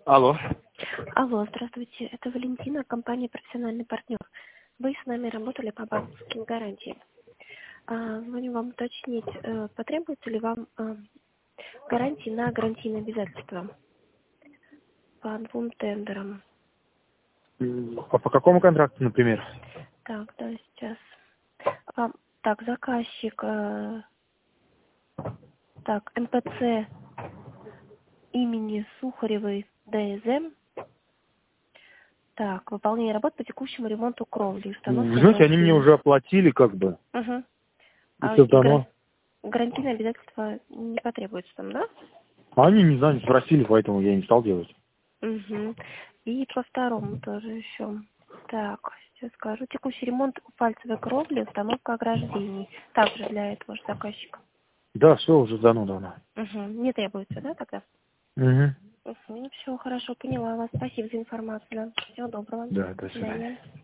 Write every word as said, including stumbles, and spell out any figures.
Алло. Алло, здравствуйте. Это Валентина, компания «Профессиональный партнер». Вы с нами работали по банковским гарантиям. А, звоню вам уточнить, э, потребуется ли вам э, гарантии на гарантийные обязательства по двум тендерам. А по какому контракту, например? Так, да, сейчас. А, так, заказчик, э, так, эм пэ цэ имени Сухаревой дэ эс эм. Так, выполнение работ по текущему ремонту кровли, установки Вы знаете, они мне ограждений. уже оплатили, как бы. Угу. И А все и гра- дано. гарантийные обязательства не потребуются там, да? А они, не знаю, не спросили, поэтому я не стал делать. Угу. И по второму тоже еще. Так, сейчас скажу. Текущий ремонт пальцевой кровли, установка ограждений. Также для этого же заказчика. Да, все уже дано давно. Угу. Не требуется, да, тогда? Угу. Угу. Все, хорошо, поняла вас. Спасибо за информацию. Всего доброго. Да, До до свидания. свидания.